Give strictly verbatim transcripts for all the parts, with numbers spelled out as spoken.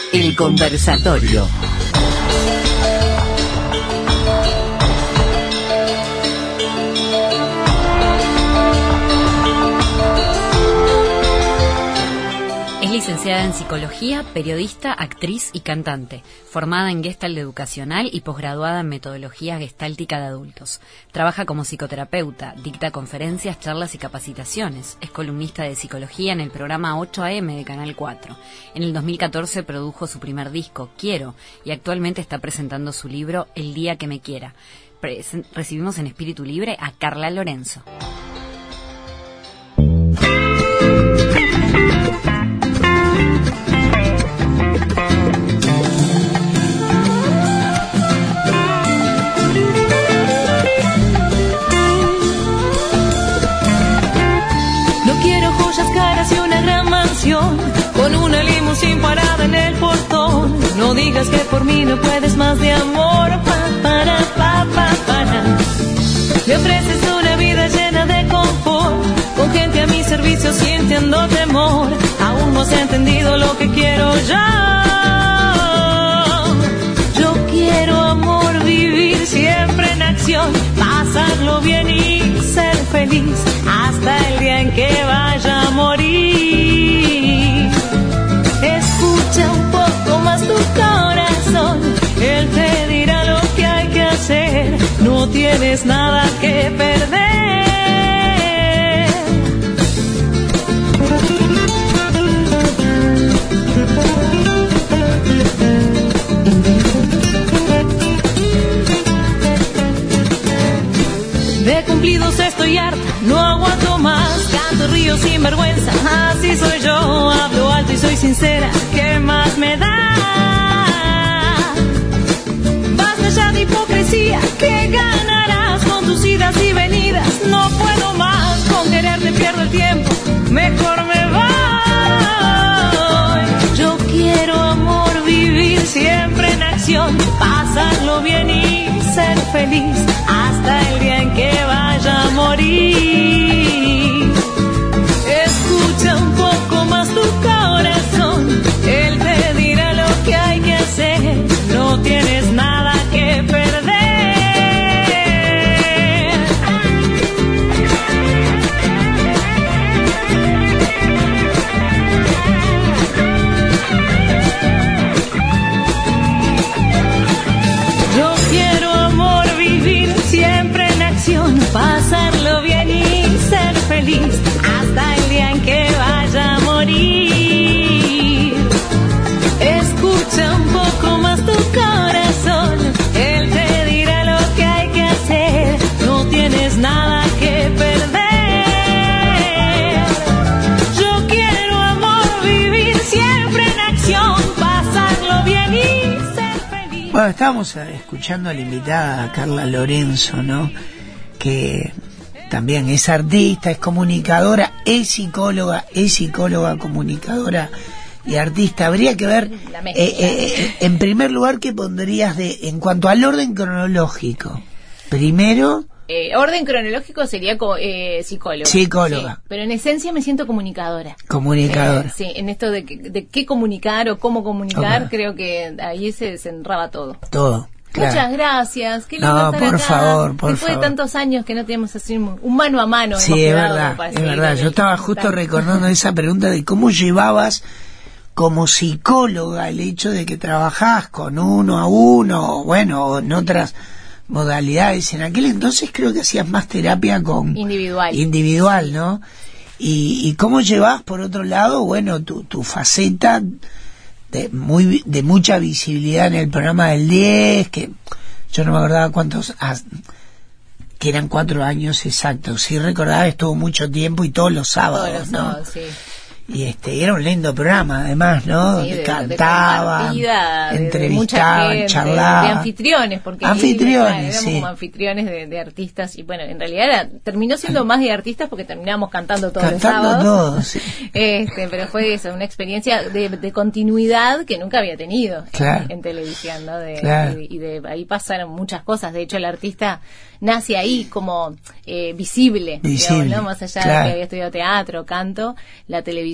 El conversatorio. Es licenciada en Psicología, periodista, actriz y cantante, formada en Gestalt Educacional y posgraduada en Metodología Gestáltica de Adultos. Trabaja como psicoterapeuta, dicta conferencias, charlas y capacitaciones. Es columnista de psicología en el programa ocho a eme de Canal cuatro. En el dos mil catorce produjo su primer disco, Quiero, y actualmente está presentando su libro El día que me quiera. Presen- recibimos en Espíritu Libre a Carla Lorenzo. Caras y una gran mansión, con una limusín parada en el portón. No digas que por mí no puedes más de amor. Pa, para, pa, pa, para. Me ofreces una vida llena de confort, con gente a mi servicio sintiendo temor. Aún no has entendido lo que quiero yo. Yo quiero amor, vivir siempre en acción, pasarlo bien y ser feliz hasta el día en que vaya a morir. Escucha un poco más tu corazón, él te dirá lo que hay que hacer. No tienes nada que perder. De cumplidos estoy harta, no aguanto más. Canto, río sin vergüenza, así soy yo. Hablo alto y soy sincera, ¿qué más me da? Basta ya de hipocresía, ¿qué ganarás con tus idas y venidas? No puedo más, con quererte pierdo el tiempo, mejor me voy. Yo quiero amor, vivir siempre en acción, pasarlo bien y ser feliz hasta el día en que vaya a morir. Escucha un poco más tu corazón, él te dirá lo que hay que hacer. No tienes nada que perder. Yo quiero amor, vivir siempre en acción, pasarlo bien y ser feliz hasta el día en que vaya a morir. Escucha un poco más tu corazón, él te dirá lo que hay que hacer. No tienes nada que perder. Yo quiero amor, vivir siempre en acción, pasarlo bien y ser feliz. Bueno, estábamos escuchando a la invitada Carla Lorenzo, ¿no? Que también es artista, es comunicadora, es psicóloga, es psicóloga, comunicadora y artista. Habría que ver, eh, eh, en primer lugar, ¿qué pondrías de en cuanto al orden cronológico? Primero... Eh, orden cronológico sería co- eh, psicóloga. Psicóloga. Sí, pero en esencia me siento comunicadora. Comunicadora. Eh, sí, en esto de, que- de qué comunicar o cómo comunicar, Ok. creo que ahí se desenraba todo. Todo. Claro. Muchas gracias. Qué lindo No, estar por acá. favor, por Después favor. de tantos años que no teníamos así un un mano a mano. Sí, hemos es quedado verdad, para es seguir verdad. en Yo el estaba justo contacto. recordando esa pregunta de cómo llevabas como psicóloga el hecho de que trabajás con uno a uno, bueno, o en otras modalidades. En aquel entonces creo que hacías más terapia con Individual. individual, ¿no? Y, y cómo llevas por otro lado, bueno, tu, tu faceta de muy de mucha visibilidad en el programa del diez, que yo no me acordaba cuántos, ah, que eran cuatro años exactos. Sí recordaba, estuvo mucho tiempo y todos los sábados, Todos los ¿no? sábados, sí. Y este era un lindo programa, además, ¿no? Sí, de- de cantaban, compartida, de- de mucha entrevistaban, gente, charlaban. de anfitriones, porque Anfitriones, claro, éramos sí. como anfitriones de, de artistas, y bueno, en realidad era, terminó siendo más de artistas porque terminábamos cantando todos Cantando los sábados. todos, sí. Este, pero fue eso, una experiencia de, de continuidad que nunca había tenido Claro. en, en televisión, ¿no? De, Claro. y, y de ahí pasaron muchas cosas. De hecho, el artista nace ahí como eh, visible, Visible, digamos, ¿no? Más allá claro. de que había estudiado teatro, canto, la televisión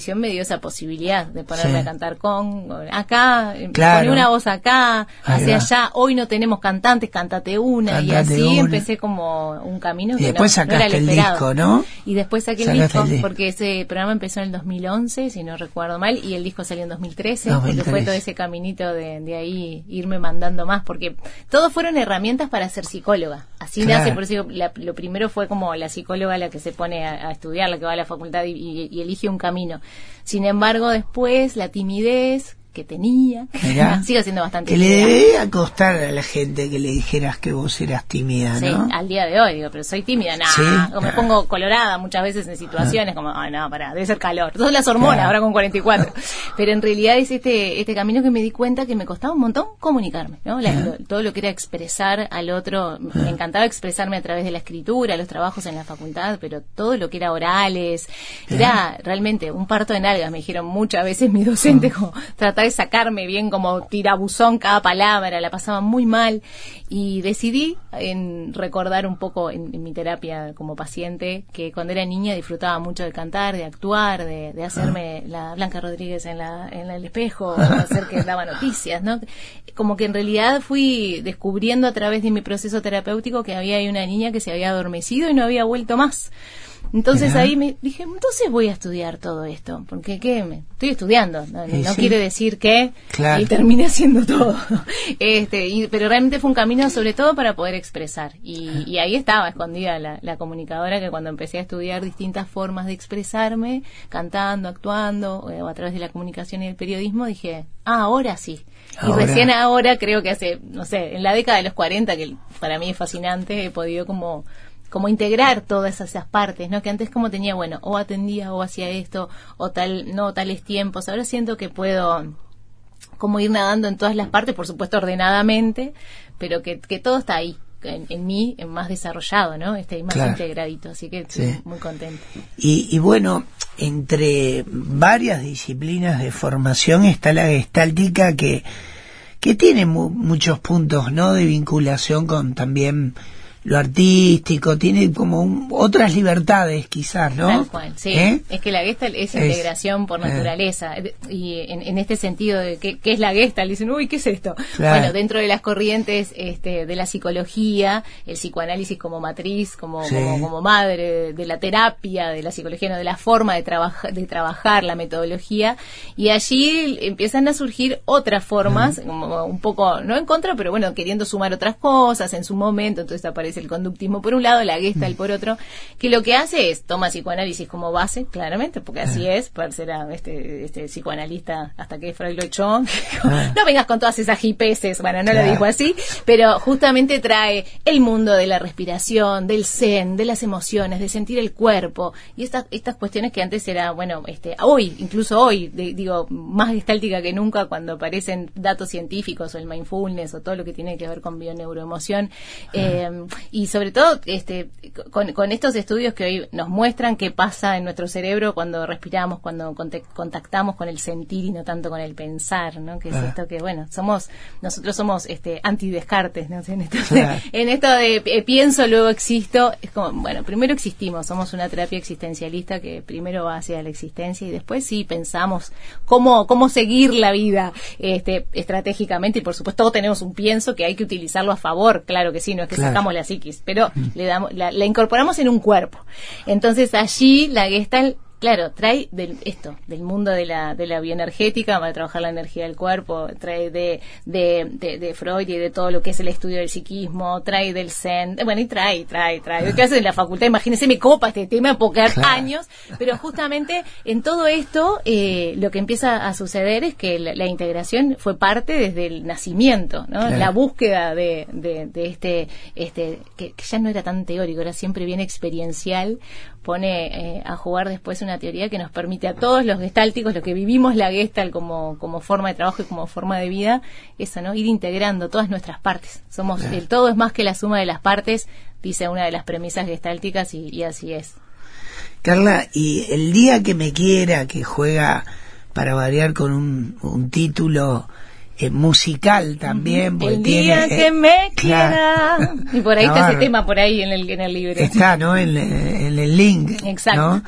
televisión me dio esa posibilidad de ponerme Sí. a cantar con, acá, Claro. poner una voz acá, Ahí hacia va. allá, hoy no tenemos cantantes, cántate una, y Cantate así una. empecé como un camino Y que después no, no era sacaste el esperado. disco, ¿no? Y después saqué el Sacaste disco, el disco. porque ese programa empezó en el dos mil once, si no recuerdo mal, y el disco salió en dos mil trece, dos mil porque fue trece. todo ese caminito de, de ahí irme mandando más, porque todos fueron herramientas para ser psicóloga. Así Claro. nace, por eso digo, la- lo primero fue como la psicóloga la que se pone a, a estudiar, la que va a la facultad y, y- y elige un camino. Sin embargo, después la timidez que tenía, Mirá. sigo siendo bastante Que le tímida. debía costar a la gente que le dijeras que vos eras tímida, Sí, ¿no? al día de hoy, digo, pero soy tímida, nada. Sí. O me pongo colorada muchas veces en situaciones como, ay, no, pará, debe ser calor. Son las hormonas, Claro. ahora con cuarenta y cuatro. Pero en realidad es este este camino que me di cuenta que me costaba un montón comunicarme, ¿no? La- lo- todo lo que era expresar al otro, me encantaba expresarme a través de la escritura, los trabajos en la facultad, pero todo lo que era orales, era realmente un parto en algas, me dijeron muchas veces mis docentes, como tratar de sacarme bien como tirabuzón cada palabra, la pasaba muy mal, y decidí en recordar un poco en, en mi terapia como paciente que cuando era niña disfrutaba mucho de cantar, de actuar, de, de hacerme la Blanca Rodríguez en, la, en el espejo, o hacer que daba noticias, ¿no? Como que en realidad fui descubriendo a través de mi proceso terapéutico que había ahí una niña que se había adormecido y no había vuelto más. Entonces Mirá. ahí me dije, entonces voy a estudiar todo esto, porque ¿qué? Me, estoy estudiando, no, Y no sí. quiere decir que Claro. y terminé haciendo todo. este y, Pero realmente fue un camino sobre todo para poder expresar. Y, y ahí estaba escondida la, la comunicadora que cuando empecé a estudiar distintas formas de expresarme, cantando, actuando, eh, o a través de la comunicación y el periodismo, dije, ah, ahora sí. Ahora. Y recién ahora, creo que hace, no sé, en la década de los cuarenta, que para mí es fascinante, he podido como como integrar todas esas partes, ¿no? Que antes como tenía, bueno, o atendía o hacía esto, o tal, no, tales tiempos. Ahora siento que puedo como ir nadando en todas las partes, por supuesto ordenadamente, pero que, que todo está ahí, en, en mí, en más desarrollado, ¿no? Este, más Claro. integradito, así que estoy Sí. muy contenta. Y, y bueno, entre varias disciplinas de formación está la gestáltica que, que tiene mu- muchos puntos, ¿no? De vinculación con también lo artístico, tiene como un- otras libertades quizás, ¿no? Tal cual, sí. ¿Eh? Es que la Gestalt es, Es- integración por eh. naturaleza. Y en, en este sentido de qué, qué es la Gestalt, dicen, uy, ¿qué es esto? Claro. Bueno, dentro de las corrientes este, de la psicología, el psicoanálisis como matriz, como, Sí. como, como madre de la terapia, de la psicología, no, de la forma de, trabaja, de trabajar, la metodología, y allí empiezan a surgir otras formas, como un poco, no en contra, pero bueno, queriendo sumar otras cosas en su momento, entonces aparece el conductismo por un lado, la Gestalt por otro, que lo que hace es toma psicoanálisis como base, claramente, porque así es, para ser a este, este psicoanalista hasta que Freud lo echó, no vengas con todas esas hipeses, bueno, no Claro. lo dijo así, pero justamente trae el mundo de la respiración, del zen, de las emociones, de sentir el cuerpo, y estas estas cuestiones que antes era, bueno, este hoy, incluso hoy, de- digo, más gestáltica que nunca cuando aparecen datos científicos o el mindfulness o todo lo que tiene que ver con bioneuroemoción, eh, y sobre todo este con, con estos estudios que hoy nos muestran qué pasa en nuestro cerebro cuando respiramos, cuando conte- contactamos con el sentir y no tanto con el pensar, ¿no? Que es Claro. esto que, bueno, somos, nosotros somos este anti-Descartes, ¿no? En esto, Claro. de, en esto de eh, pienso, luego existo, es como, bueno, primero existimos, somos una terapia existencialista que primero va hacia la existencia y después sí pensamos cómo, cómo seguir la vida este estratégicamente, y por supuesto todos tenemos un pienso que hay que utilizarlo a favor, claro que sí, no es que Claro. sacamos la psiquis, pero le damos, la, la incorporamos en un cuerpo. Entonces allí la Gestalt, claro, trae del, esto, del mundo de la, de la bioenergética, para trabajar la energía del cuerpo, trae de, de, de, de Freud y de todo lo que es el estudio del psiquismo, trae del Zen, bueno, y trae, trae, trae. ¿Qué haces en la facultad? Imagínense, me copa este tema, puedo quedar Claro. años, pero justamente en todo esto, eh, lo que empieza a suceder es que la, la integración fue parte desde el nacimiento, ¿no? Claro. La búsqueda de, de, de este, este que, que ya no era tan teórico, era siempre bien experiencial, pone eh, a jugar después una teoría que nos permite a todos los gestálticos, los que vivimos la Gestalt como, como forma de trabajo y como forma de vida, eso, ¿no? Ir integrando todas nuestras partes. Somos, el todo es más que la suma de las partes, dice una de las premisas gestálticas, y, y así es. Carla, y el día que me quiera, que juega para variar con un, un título eh, musical también, porque El tiene, día eh, que me claro. quiera. Y por ahí No, está ese bárbaro. tema, por ahí en el, en el libro. Está, ¿no? En, en el link. Exacto. ¿no?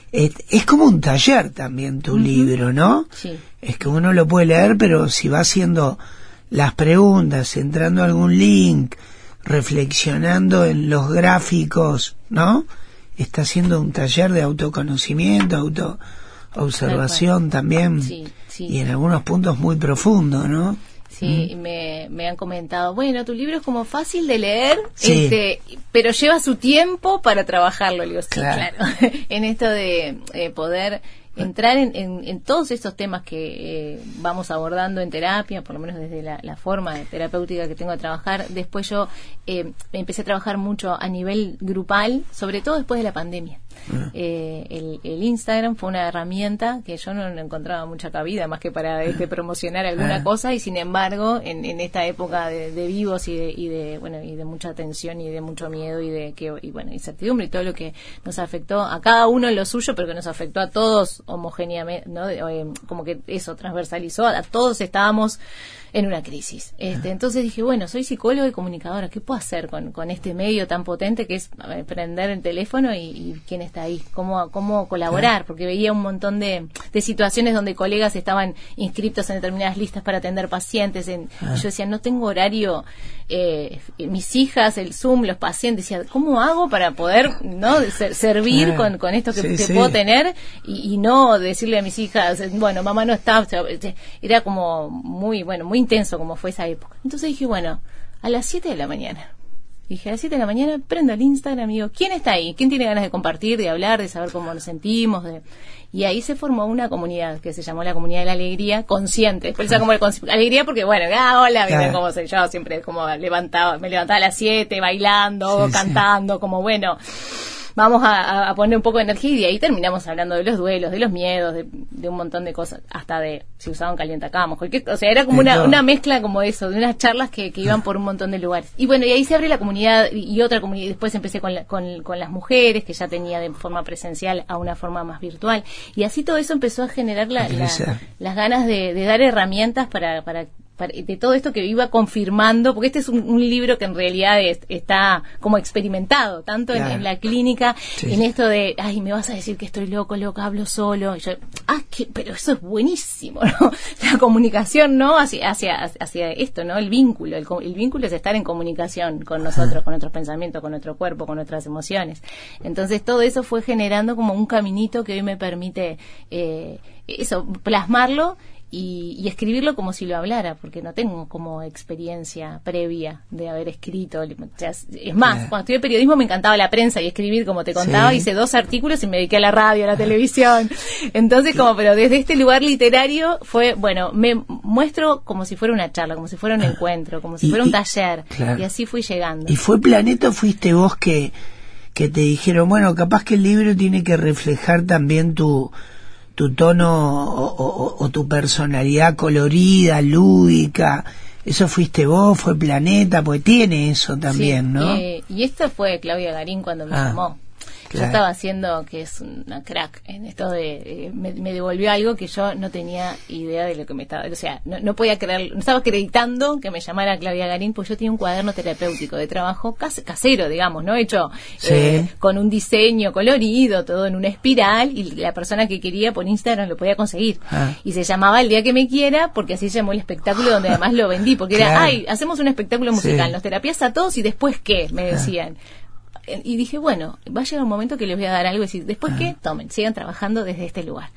Es, es como un taller también tu uh-huh. libro, ¿no? Sí. Es que uno lo puede leer, pero si va haciendo las preguntas, entrando a algún link, reflexionando en los gráficos, ¿no? Está haciendo un taller de autoconocimiento, autoobservación también, sí, sí. Y en algunos puntos muy profundo, ¿no? Sí, mm. me, me han comentado, bueno, tu libro es como fácil de leer, sí. este, pero lleva su tiempo para trabajarlo. Le digo, sí, claro. claro. En esto de eh, poder entrar en, en, en todos estos temas que eh, vamos abordando en terapia, por lo menos desde la, la forma terapéutica que tengo de trabajar. Después yo eh, empecé a trabajar mucho a nivel grupal, sobre todo después de la pandemia. Uh-huh. Eh, el, el Instagram fue una herramienta que yo no, no encontraba mucha cabida más que para este, promocionar alguna uh-huh. cosa, y sin embargo en, en esta época de, de vivos y de, y de bueno y de mucha tensión y de mucho miedo y de que y bueno incertidumbre y todo lo que nos afectó a cada uno en lo suyo, pero que nos afectó a todos homogéneamente, ¿no? Eh, como que eso transversalizó, a todos estábamos en una crisis. Este, entonces dije, bueno, soy psicóloga y comunicadora, ¿qué puedo hacer con, con este medio tan potente que es ver, prender el teléfono y, y quién está ahí? ¿Cómo, cómo colaborar? Porque veía un montón de, de situaciones donde colegas estaban inscriptos en determinadas listas para atender pacientes. En, ah. y yo decía, no tengo horario, eh, mis hijas, el Zoom, los pacientes. Decía, ¿cómo hago para poder no ser, servir ah. con, con esto que, sí, que sí. puedo tener? Y, y no decirle a mis hijas, bueno, mamá no está. O sea, era como muy, bueno, muy intenso como fue esa época. Entonces dije, bueno, a las siete de la mañana. Dije, a las siete de la mañana prendo el Instagram y digo, ¿quién está ahí? ¿Quién tiene ganas de compartir, de hablar, de saber cómo nos sentimos? De... Y ahí se formó una comunidad que se llamó la Comunidad de la Alegría Consciente. Después se como el conci... alegría porque, bueno, ah, hola, claro. Como soy yo, siempre como levantaba, me levantaba a las siete bailando, sí, cantando, sí. Como bueno... Vamos a, a poner un poco de energía, y de ahí terminamos hablando de los duelos, de los miedos, de, de un montón de cosas, hasta de si usaban calientacamas, cualquier, o sea, era como una, una mezcla como eso, de unas charlas que, que iban por un montón de lugares. Y bueno, y ahí se abre la comunidad y otra comunidad, y después empecé con, la, con, con las mujeres, que ya tenía de forma presencial a una forma más virtual, y así todo eso empezó a generar la, la, las ganas de, de dar herramientas para, para de todo esto que iba confirmando, porque este es un, un libro que en realidad es, está como experimentado, tanto claro. en, en la clínica, sí. en esto de, ay, me vas a decir que estoy loco, loca, hablo solo, y yo, ah, que, pero eso es buenísimo, ¿no? La comunicación, ¿no? Hacia, hacia, hacia esto, ¿no? El vínculo, el, el vínculo es estar en comunicación con nosotros, con nuestros pensamientos, con nuestro cuerpo, con nuestras emociones. Entonces todo eso fue generando como un caminito que hoy me permite, eh, eso, plasmarlo Y, y escribirlo como si lo hablara, porque no tengo como experiencia previa de haber escrito. O sea, es más, yeah. cuando estudié periodismo me encantaba la prensa y escribir, como te contaba, sí. hice dos artículos y me dediqué a la radio, a la televisión. Entonces, como, pero desde este lugar literario fue, bueno, me muestro como si fuera una charla, como si fuera un ah. encuentro, como si y, fuera un taller. Claro. Y así fui llegando. ¿Y fue Planeta o fuiste vos que, que te dijeron, bueno, capaz que el libro tiene que reflejar también tu... tu tono o, o, o tu personalidad colorida, lúdica? ¿Eso fuiste vos? ¿Fue Planeta? Pues tiene eso también, sí, ¿no? Eh, y esto fue Claudia Garín cuando me ah, llamó. Claro. Yo estaba haciendo, que es una crack en esto de, eh, me, me devolvió algo que yo no tenía idea de lo que me estaba, o sea, no, no podía creer, no estaba acreditando que me llamara Claudia Garín, pues yo tenía un cuaderno terapéutico de trabajo cas- casero, digamos, ¿no? Hecho sí. eh, con un diseño colorido, todo en una espiral, y la persona que quería por Instagram lo podía conseguir. Ah. Y se llamaba El Día que me quiera, porque así llamó el espectáculo, donde además lo vendí, porque claro. era, ay, hacemos un espectáculo musical, sí. nos terapias a todos y después ¿qué? Me decían. Ah. Y dije, bueno, va a llegar un momento que les voy a dar algo y decir, ¿después ah. qué? Tomen, sigan trabajando desde este lugar.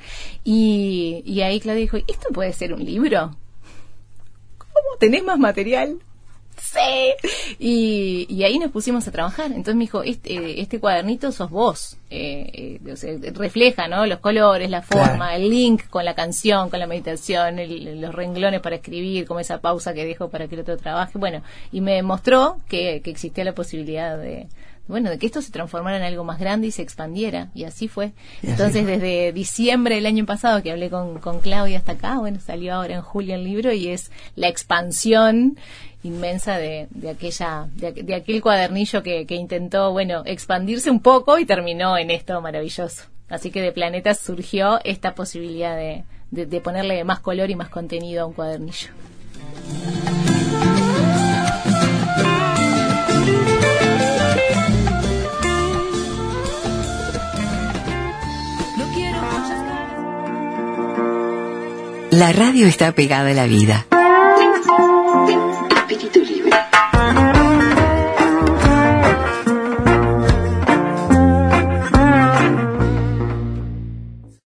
Y, y ahí Claudia dijo, ¿esto puede ser un libro? ¿Cómo? ¿Tenés más material? Sí. Y, y ahí nos pusimos a trabajar. Entonces me dijo, este, este cuadernito sos vos. Eh, eh, o sea, refleja, ¿no? Los colores, la forma, claro. el link con la canción, con la meditación, el, los renglones para escribir, como esa pausa que dejo para que el otro trabaje. Bueno, y me mostró que, que existía la posibilidad de... bueno, de que esto se transformara en algo más grande y se expandiera, y así fue. Entonces, desde diciembre del año pasado que hablé con, con Claudia hasta acá, bueno, salió ahora en julio el libro y es la expansión inmensa de, de aquella, de, de aquel cuadernillo que, que intentó, bueno, expandirse un poco y terminó en esto maravilloso. Así que de Planeta surgió esta posibilidad de, de, de ponerle más color y más contenido a un cuadernillo. La radio está pegada a la vida.